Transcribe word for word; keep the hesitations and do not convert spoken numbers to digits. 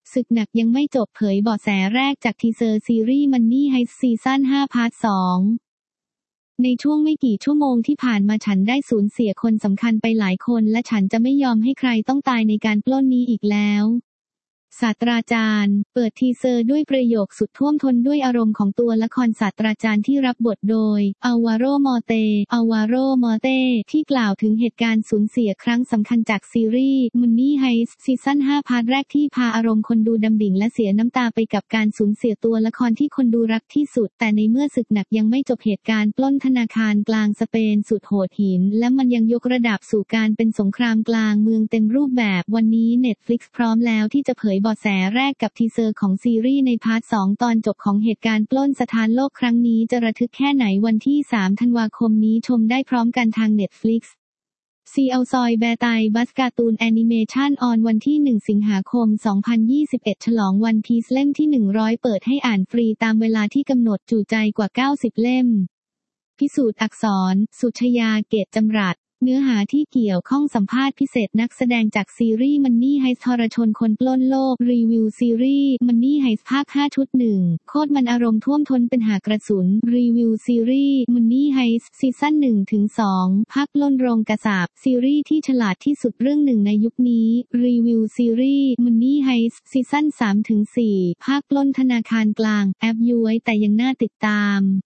ศึกหนักยังไม่จบเผยเบาะแสแรกจากทีเซอร์ซีรีส์ Money Heist ซีซั่นห้าพาร์ทสองในช่วงไม่กี่ชั่วโมงที่ผ่านมาฉันได้สูญเสียคนสำคัญไปหลายคนและฉันจะไม่ยอมให้ใครต้องตายในการปล้นนี้อีกแล้วศาสตราจารย์เปิดทีเซอร์ด้วยประโยคสุดท่วมท้นด้วยอารมณ์ของตัวละครศาสตราจารย์ที่รับบทโดยอัลวาโรมอเตอัลวาโรมอเตที่กล่าวถึงเหตุการณ์สูญเสียครั้งสำคัญจากซีรีส์ Money Heist ซีซั่นห้าพาร์ทแรกที่พาอารมณ์คนดูดำดิ่งและเสียน้ำตาไปกับการสูญเสียตัวละครที่คนดูรักที่สุดแต่ในเมื่อศึกหนักยังไม่จบเหตุการณ์ปล้นธนาคารกลางสเปนสุดโหดหินและมันยังยกระดับสู่การเป็นสงครามกลางเมืองเต็มรูปแบบวันนี้ Netflix พร้อมแล้วที่จะเผยเบาะแสแรกกับทีเซอร์ของซีรีส์ในพาร์ทสองตอนจบของเหตุการณ์ปล้นสถานโลกครั้งนี้จะระทึกแค่ไหนวันที่สามธันวาคมนี้ชมได้พร้อมกันทาง Netflix ซีเอาซอยแบร์ไตบัสการ์ตูนแอนิเมชันออนวันที่หนึ่งสิงหาคมสองพันยี่สิบเอ็ดฉลองวันพีซเล่มที่หนึ่งร้อยเปิดให้อ่านฟรีตามเวลาที่กำหนดจุใจกว่าเก้าสิบเล่มพิสูจน์อักษรสุชยาเกตจำรัดเนื้อหาที่เกี่ยวข้องสัมภาษณ์พิเศษนักแสดงจากซีรีส์ Money Heist ทรชนคนปล้นโลกรีวิวซีรีส์ Money Heist ภาคห้าชุดหนึ่งโคตรมันอารมณ์ท่วมท้นเป็นหากระสุนรีวิวซีรีส์ Money Heist ซีซั่นหนึ่งถึงสองภาคปล้นโรงกษาปณ์ซีรีส์ที่ฉลาดที่สุดเรื่องหนึ่งในยุคนี้รีวิวซีรีส์ Money Heist ซีซั่นสามถึงสี่ภาคปล้นธนาคารกลางแอปย้วยแต่ยังน่าติดตาม